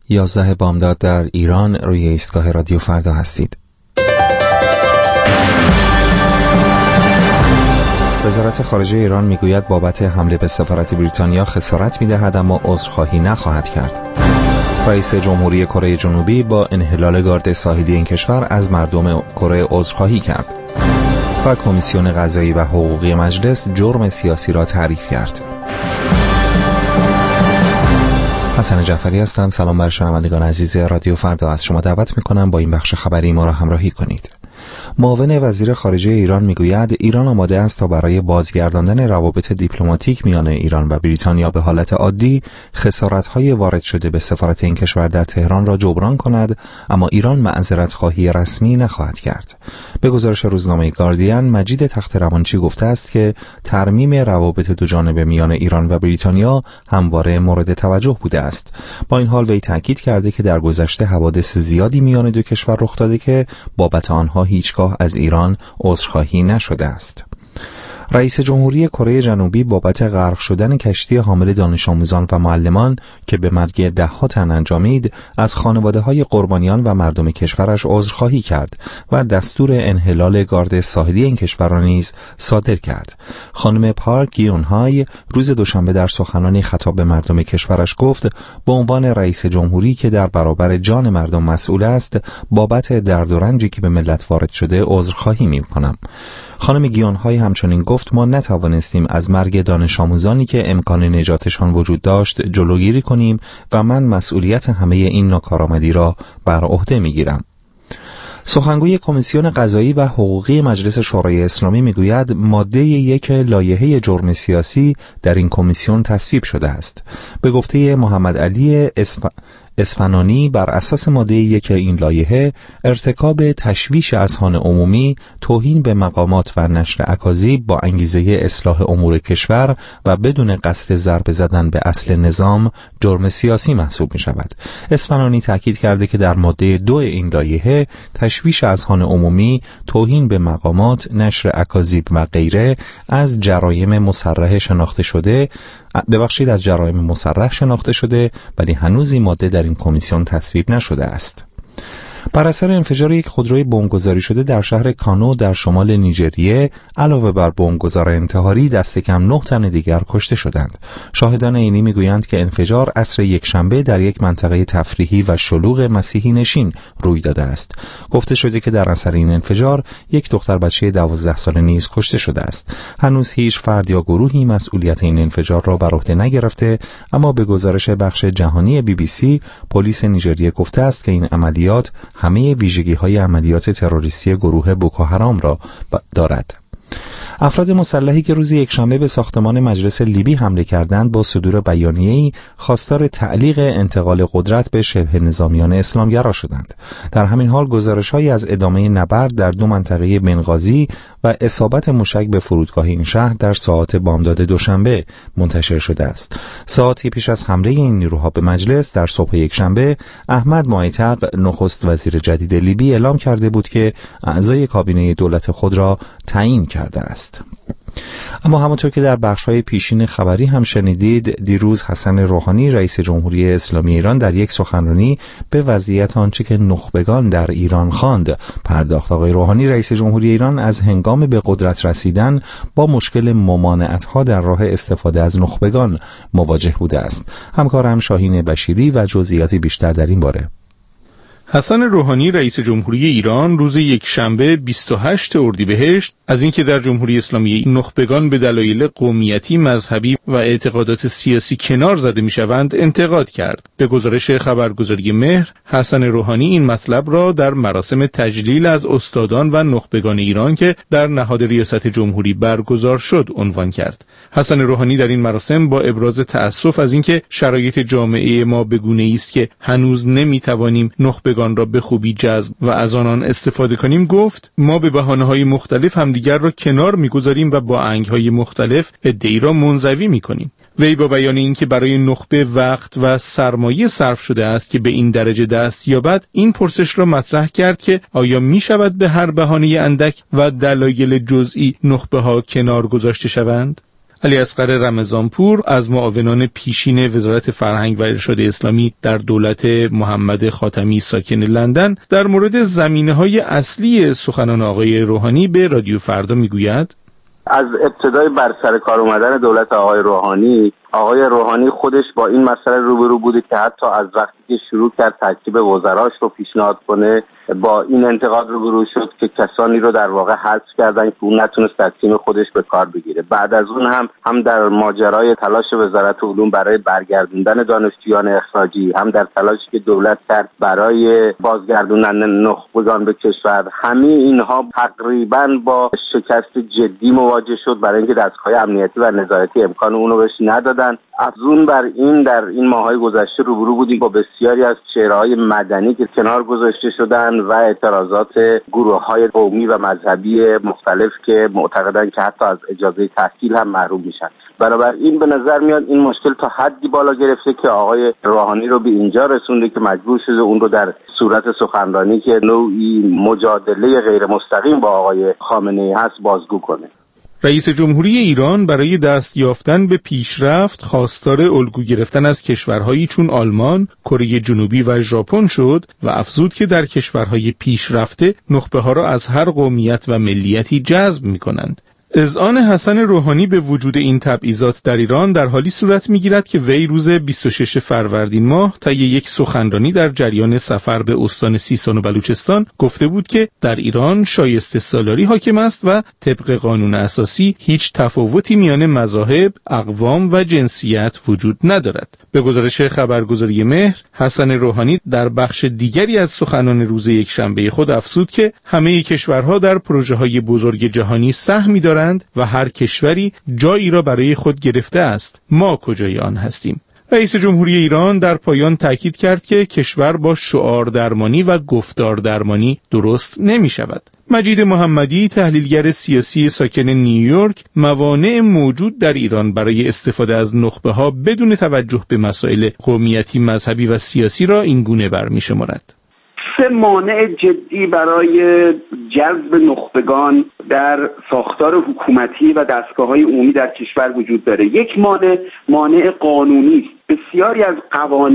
11 بامداد در ایران روی ایستگاه رادیو فردا هستید. وزارت خارجه ایران میگوید بابت حمله به سفارت بریتانیا خسارت میدهد اما عذرخواهی نخواهد کرد. رئیس جمهوری کره جنوبی با انحلال گارد ساحلی این کشور از مردم کره عذرخواهی کرد. و کمیسیون قضایی و حقوقی مجلس جرم سیاسی را تعریف کرد. حسن جعفری هستم. سلام بر شنوندگان عزیز رادیو فردا. از شما دعوت میکنم با این بخش خبری ما را همراهی کنید. معاون وزیر خارجه ایران میگوید ایران آماده است تا برای بازگرداندن روابط دیپلماتیک میان ایران و بریتانیا به حالت عادی خسارت‌های وارد شده به سفارت این کشور در تهران را جبران کند، اما ایران معذرت خواهی رسمی نخواهد کرد. به گزارش روزنامه گاردین، مجید تخت‌روانچی گفته است که ترمیم روابط دو جانبه میان ایران و بریتانیا همواره مورد توجه بوده است. با این حال وی تاکید کرده که در گذشته حوادث زیادی میان دو کشور رخ داده که بابت آنها هیچگاه از ایران عذرخواهی نشده است. رئیس جمهوری کره جنوبی بابت غرق شدن کشتی حامل دانش آموزان و معلمان که به مرگ ده‌ها تن انجامید از خانواده‌های قربانیان و مردم کشورش عذرخواهی کرد و دستور انحلال گارد ساحلی این کشور را نیز صادر کرد. خانم پارک گیونهای روز دوشنبه در سخنرانی خطاب به مردم کشورش گفت به عنوان رئیس جمهوری که در برابر جان مردم مسئول است، بابت درد و رنجی که به ملت وارد شده عذرخواهی می‌کنم. خانم گیونهای همچنین گفت ما نتوانستیم از مرگ دانش آموزانی که امکان نجاتشان وجود داشت جلوگیری کنیم و من مسئولیت همه این ناکارآمدی را بر عهده میگیرم. سخنگوی کمیسیون قضایی و حقوقی مجلس شورای اسلامی میگوید ماده 1 لایحه جرم سیاسی در این کمیسیون تصویب شده است. به گفته محمد علی اصفهانی بر اساس ماده 1 این لایحه ارتکاب تشویش اذهان عمومی، توهین به مقامات و نشر اکاذیب با انگیزه اصلاح امور کشور و بدون قصد ضربه زدن به اصل نظام جرم سیاسی محسوب می شود. اصفهانی تاکید کرده که در ماده 2 این لایحه تشویش اذهان عمومی، توهین به مقامات، نشر اکاذیب و غیره از جرایم مصرح شناخته شده ولی هنوز این ماده در این کمیسیون تصویب نشده است. بر اثر انفجار یک خودروی بمبگذاری شده در شهر کانو در شمال نیجریه، علاوه بر بمبگذار انتحاری دست کم 9 تن دیگر کشته شدند. شاهدان عینی میگویند که انفجار عصر یکشنبه در یک منطقه تفریحی و شلوغ مسیحی نشین روی داده است. گفته شده که در اثر این انفجار یک دختر بچه 12 ساله نیز کشته شده است. هنوز هیچ فرد یا گروهی مسئولیت این انفجار را بر عهده نگرفته، اما به گزارش بخش جهانی BBC، پلیس نیجریه گفته است که این عملیات همه ویژگی‌های عملیات تروریستی گروه بوکوحرام را دارد. افراد مسلحی که روز یکشنبه به ساختمان مجلس لیبی حمله کردند با صدور بیانیه‌ای خواستار تعلیق انتقال قدرت به شبه نظامیان اسلامگرا شدند. در همین حال گزارش‌هایی از ادامه نبرد در 2 منطقه بنغازی و اصابت موشک به فرودگاه این شهر در ساعات بامداد دوشنبه منتشر شده است. ساعتی پیش از حمله این نیروها به مجلس در صبح یکشنبه، احمد معیطق نخست وزیر جدید لیبی اعلام کرده بود که اعضای کابینه دولت خود را تعیین کرده است. اما همونطور که در بخش‌های پیشین خبری هم شنیدید، دیروز حسن روحانی رئیس جمهوری اسلامی ایران در یک سخنرانی به وضعیت آنچه که نخبگان در ایران خواند پرداخت. آقای روحانی رئیس جمهوری ایران از هنگام به قدرت رسیدن با مشکل ممانعت‌ها در راه استفاده از نخبگان مواجه بوده است. همکارم شاهین بشیری و جزئیات بیشتر در این باره. حسن روحانی رئیس جمهوری ایران روز یکشنبه 28 اردیبهشت از اینکه در جمهوری اسلامی نخبگان به دلایل قومیتی، مذهبی و اعتقادات سیاسی کنار زده میشوند انتقاد کرد. به گزارش خبرگزاری مهر، حسن روحانی این مطلب را در مراسم تجلیل از استادان و نخبگان ایران که در نهاد ریاست جمهوری برگزار شد عنوان کرد. حسن روحانی در این مراسم با ابراز تأسف از اینکه شرایط جامعه ما به گونه‌ای است که هنوز نمیتوانیم نخبگان را به خوبی جذب و از آنان استفاده کنیم گفت ما به بهانه‌های مختلف همدیگر را کنار می‌گذاریم و با آهنگ‌های مختلف عده‌ای را منزوی می‌کنیم. وی با بیان اینکه برای نخبه وقت و سرمایه صرف شده است که به این درجه دست یابد، این پرسش را مطرح کرد که آیا می‌شود به هر بهانه اندک و دلایل جزئی نخبه‌ها کنار گذاشته شوند؟ علیاصغر رمضانپور از معاونان پیشین وزارت فرهنگ و ارشاد اسلامی در دولت محمد خاتمی ساکن لندن در مورد زمینه‌های اصلی سخنان آقای روحانی به رادیو فردا میگوید: از ابتدای بر سر کار اومدن دولت آقای روحانی خودش با این مسئله روبرو بوده که حتی از وقتی که شروع کرد ترکیب وزراش رو پیشنهاد کنه با این انتقاد روبرو شد که کسانی رو در واقع حذف کردن که اون نتونست در تیم خودش به کار بگیره. بعد از اون هم در ماجرای تلاش وزارت علوم برای برگردوندن دانشجویان اخراجی، هم در تلاشی که دولت کرد برای بازگردوندن نخبگان به کشور، همه اینها تقریبا با شکست جدی مواجه شد برای اینکه دستگاه امنیتی و نظارتی امکان اونو بهش ندادن. افزون بر این در این ماه‌های گذشته روبرو بودیم با بسیاری از چهره‌های مدنی که کنار گذاشته شدن و اعتراضات گروه‌های قومی و مذهبی مختلف که معتقدن که حتی از اجازه تحصیل هم محروم میشن. بنابراین به نظر میاد این مشکل تا حدی بالا گرفته که آقای روحانی رو به اینجا رسونده که مجبور شده اون رو در صورت سخنرانی که نوعی مجادله غیر مستقیم با آقای خامنه‌ای هست بازگو کنه. رئیس جمهوری ایران برای دست یافتن به پیشرفت خواستار الگو گرفتن از کشورهایی چون آلمان، کره جنوبی و ژاپن شد و افزود که در کشورهای پیشرفته نخبه‌ها را از هر قومیت و ملیتی جذب می‌کنند. اذعان حسن روحانی به وجود این تبعیضات در ایران در حالی صورت می‌گیرد که وی روز 26 فروردین ماه طی یک سخنرانی در جریان سفر به استان سیستان و بلوچستان گفته بود که در ایران شایسته سالاری حاکم است و طبق قانون اساسی هیچ تفاوتی میان مذاهب، اقوام و جنسیت وجود ندارد. به گزارش خبرگزاری مهر، حسن روحانی در بخش دیگری از سخنان روز یکشنبه خود افزود که همه کشورها در پروژه‌های بزرگ جهانی سهمی دارند و هر کشوری جایی را برای خود گرفته است. ما کجای آن هستیم؟ رئیس جمهوری ایران در پایان تاکید کرد که کشور با شعار درمانی و گفتار درمانی درست نمی شود. مجید محمدی، تحلیلگر سیاسی ساکن نیویورک، موانع موجود در ایران برای استفاده از نخبه‌ها بدون توجه به مسائل قومیتی، مذهبی و سیاسی را این گونه برمی‌شمارد. 3 مانع جدی برای جذب نخبگان در ساختار حکومتی و دستگاه‌های عمومی در کشور وجود داره. یک مانع قانونی است. بسیاری از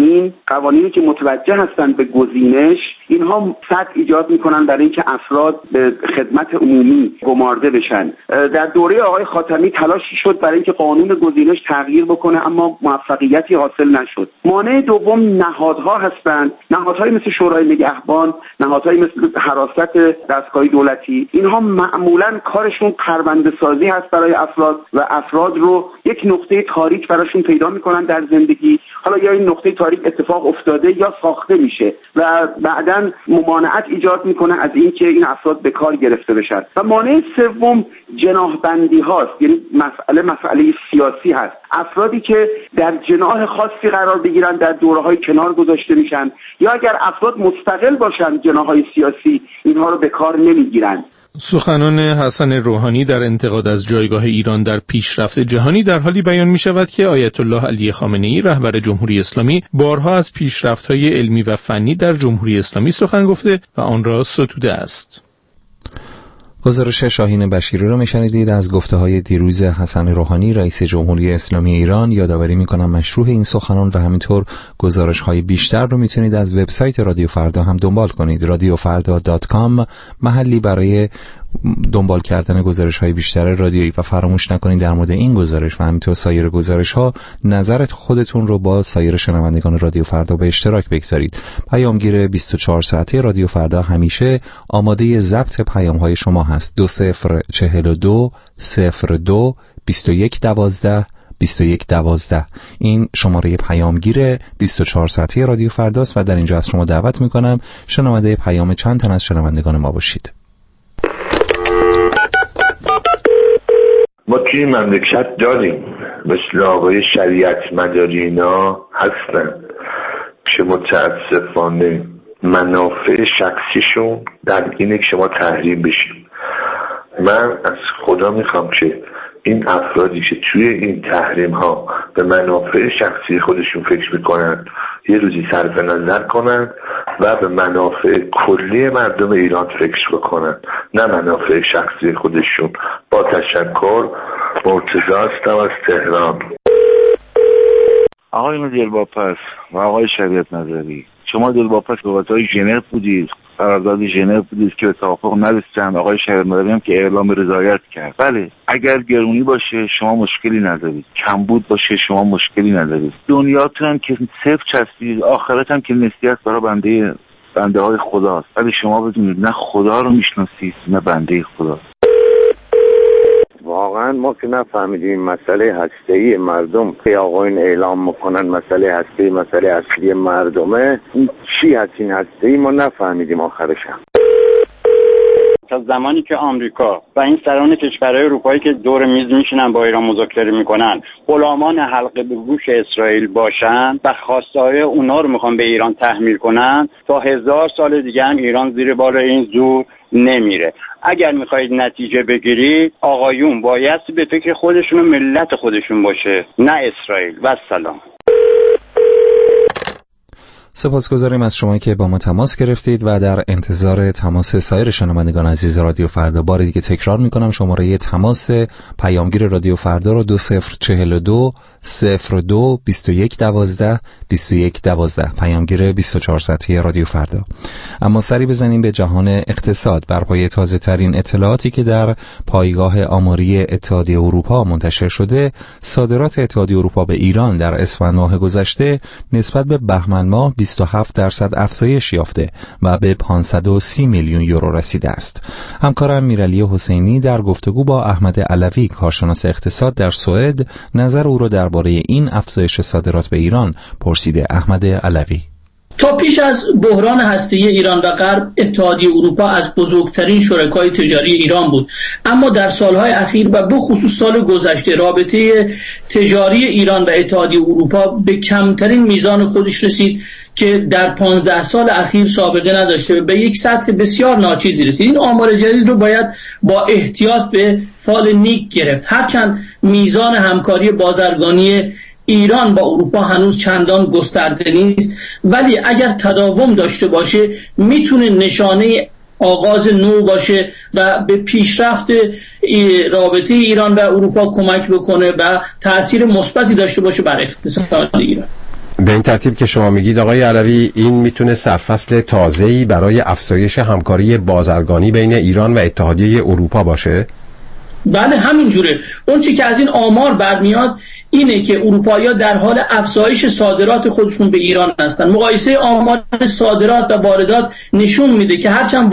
قوانینی که متوجه هستند به گزینش، اینها سد ایجاد میکنن برای اینکه افراد به خدمت عمومی گمارده بشن. در دوره آقای خاتمی تلاشی شد برای اینکه قانون گزینش تغییر بکنه اما موفقیتی حاصل نشد. مانع دوم نهادها هستند. نهادهایی مثل شورای نگهبان، نهادهایی مثل حراست دستگاه دولتی، اینها معمولاً کارشون پرونده سازی هست برای افراد و افراد رو یک نقطه تاریک براشون پیدا میکنن در زندگی. حالا یا این نقطه تاریک اتفاق افتاده یا ساخته میشه و بعداً ممانعت ایجاد میکنه از اینکه این افراد به کار گرفته بشن. و مانع سوم جناح-بندی هاست، یعنی مسئله سیاسی هست. افرادی که در جناح خاصی قرار بگیرن در دوره‌های کنار گذاشته میشن، یا اگر افراد مستقل باشن جناح‌های سیاسی اینها رو به کار نمیگیرن. سخنان حسن روحانی در انتقاد از جایگاه ایران در پیشرفت جهانی در حالی بیان می شود که آیت الله علی خامنه‌ای رهبر جمهوری اسلامی بارها از پیشرفت‌های علمی و فنی در جمهوری اسلامی سخن گفته و آن را ستوده است. گزارش شاهین بشیری را میشنیدید از گفته‌های دیروز حسن روحانی رئیس جمهوری اسلامی ایران. یادآوری می‌کنم مشروح این سخنان و همینطور گزارش‌های بیشتر رو میتونید از وبسایت رادیو فردا هم دنبال کنید. radiofarda.com محلی برای دنبال کردن گزارش‌های بیشتر رادیویی و فراموش نکنید در مورد این گزارش و همینطور سایر گزارش‌ها نظرت خودتون رو با سایر شنوندگان رادیو فردا به اشتراک بگذارید. پیامگیر 24 ساعته رادیو فردا همیشه آماده ضبط پیام‌های شما هست. 2042 02 2112 2112 این شماره پیامگیر 24 ساعته رادیو فرداست و در اینجا از شما دعوت میکنم شنونده پیام چند تن از شنوندگان ما باشید. ما توی مملکت داریم مثل آقای شریعت مداری اینا هستن که متاسفانه منافع شخصیشون در اینه که شما تحریم بشیم. من از خدا میخوام که این افرادی که توی این تحریم ها به منافع شخصی خودشون فکر میکنن یه روزی صرف نظر کنن و به منافع کلی مردم ایران فکر بکنن، نه منافع شخصی خودشون. با تشکر، مرتضی هستم از تهران. آقای دلواپس و آقای شریعت نظری، شما دلواپس به واسطه ژنو بودید، قرارداد ژنو بودید که به توافق نرسیدن. آقای شریعت نظری هم که اعلام رضایت کرد. بله، اگر گرونی باشه شما مشکلی ندارید، کمبود باشه شما مشکلی ندارید، دنیاتون هم که صفر چسبید، آخرت هم که نسیت برای بنده های خداست. ولی شما بدونید نه خدا رو میشناسید نه بنده خدا. واقعا ما که نفهمیدیم مسئله هسته‌ای مردم که آقایون اعلام میکنن مسئله هسته‌ای مسئله اصلی مردمه، این چی هست این هسته‌ای؟ ما نفهمیدیم آخرش. تا زمانی که آمریکا و این سران کشورهای اروپایی که دور میز میشینن با ایران مذاکره میکنن غلامان حلقه به گوش اسرائیل باشن و خواسته‌های اونا رو میخوان به ایران تحمیل کنن، تا 1000 سال دیگه هم ایران زیر بار این زور نمیره. اگر میخواید نتیجه بگیرید آقایون باید به فکر خودشون و ملت خودشون باشه، نه اسرائیل. و سلام. سپاسگزاریم از شما که با ما تماس گرفتید و در انتظار تماس سایر شنوندگان عزیز رادیو فردا. بار دیگه تکرار میکنم شماره تماس پیامگیر رادیو فردا رو 2042 02 21 12 21 12 پیامگیر 24 ساعته رادیو فردا. اما سری بزنیم به جهان اقتصاد. بر پایه تازه ترین اطلاعاتی که در پایگاه آماری اتحادیه اروپا منتشر شده، صادرات اتحادیه اروپا به ایران در اسفند ماه گذشته نسبت به بهمن ماه 27% افزایش یافته و به 530 میلیون یورو رسیده است. همکارم میرعلی حسینی در گفتگو با احمد علوی کارشناس اقتصاد در سوئد نظر او را درباره این افزایش صادرات به ایران پرسیده. احمد علوی: تا پیش از بحران هسته‌ای ایران و غرب، اتحادیه اروپا از بزرگترین شرکای تجاری ایران بود، اما در سالهای اخیر و به خصوص سال گذشته رابطه تجاری ایران و اتحادیه اروپا به کمترین میزان خودش رسید که در 15 سال اخیر سابقه نداشته و به یک سطح بسیار ناچیزی رسید. این آمار جدید رو باید با احتیاط به فال نیک گرفت. هرچند میزان همکاری بازرگانی ایران با اروپا هنوز چندان گسترده نیست، ولی اگر تداوم داشته باشه میتونه نشانه آغاز نو باشه و به پیشرفت رابطه ایران و اروپا کمک بکنه و تأثیر مثبتی داشته باشه بر اقتصاد ایران. به این ترتیب که شما میگید آقای علوی، این میتونه سرفصل تازه‌ای برای افزایش همکاری بازرگانی بین ایران و اتحادیه اروپا باشه؟ بله همینجوره. اون چی که از این آمار برمیاد اینه که اروپایی‌ها در حال افزایش صادرات خودشون به ایران هستن. مقایسه آمار صادرات و واردات نشون میده که هرچند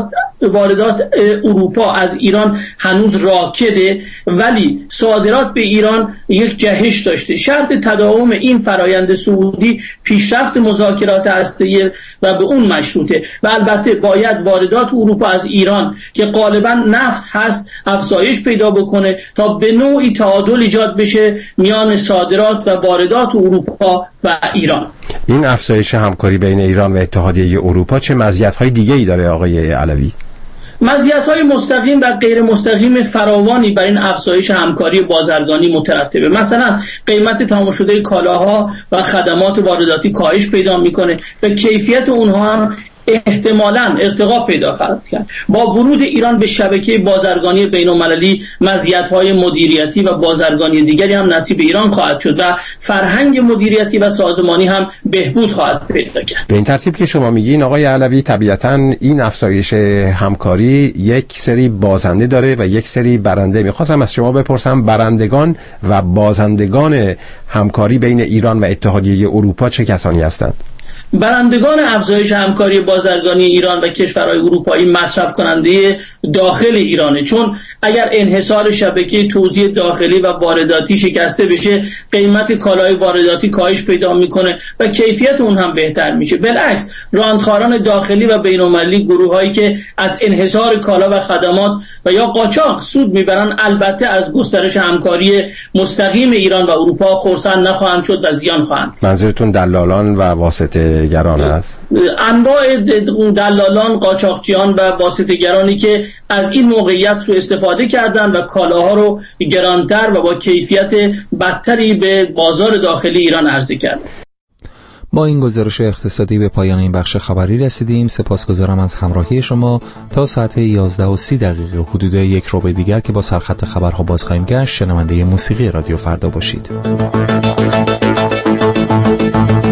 واردات اروپا از ایران هنوز راکده، ولی صادرات به ایران یک جهش داشته. شرط تداوم این فرایند صعودی پیشرفت مذاکرات هسته‌ای و به اون مشروطه و البته باید واردات اروپا از ایران که غالبا نفت هست افزایش پیدا بکنه تا به نوعی تعادل ایجاد بشه میان صادرات و واردات اروپا و ایران. این افزایش همکاری بین ایران و اتحادیه اروپا چه مزیت‌های دیگه‌ای داره آقای علوی؟ مزیت‌های مستقیم و غیر مستقیم فراوانی بر این افزایش همکاری بازرگانی مترتبه. مثلا قیمت تمام شده کالاها و خدمات وارداتی کاهش پیدا میکنه و کیفیت اونها هم احتمالاً ارتقا پیدا خواهد کرد. با ورود ایران به شبکه بازرگانی بین‌المللی مزیت‌های مدیریتی و بازرگانی دیگری هم نصیب ایران خواهد شد و فرهنگ مدیریتی و سازمانی هم بهبود خواهد پیدا کرد. به این ترتیب که شما میگین آقای علوی، طبیعتاً این افزایش همکاری یک سری بازنده داره و یک سری برنده. می‌خواستم از شما بپرسم برندگان و بازندگان همکاری بین ایران و اتحادیه اروپا چه کسانی هستند؟ برندگان افزایش همکاری بازرگانی ایران و کشورهای اروپایی مصرف کننده داخل ایرانه، چون اگر انحصار شبکه توزیع داخلی و وارداتی شکسته بشه قیمت کالای وارداتی کاهش پیدا میکنه و کیفیت اون هم بهتر میشه. بالعکس راندخاران داخلی و بین‌المللی، گروهایی که از انحصار کالا و خدمات و یا قاچاق سود میبرن، البته از گسترش همکاری مستقیم ایران و اروپا خرسند نخواهند شد و زیان خواهند. منظورتون دلالان و واسطه گران است؟ انواع دلالان، قاچاقچیان و واسطه گرانی که از این موقعیت سوء استفاده کردن و کالاها رو گرانتر و با کیفیت بدتری به بازار داخلی ایران عرضه کردن. با این گزارش اقتصادی به پایان این بخش خبری رسیدیم. سپاسگزارم از همراهی شما. تا ساعت 11:30 حدود 1 ربع دیگر که با سرخط خبرها باز خواهیم گشت، شنونده موسیقی رادیو فردا باشید.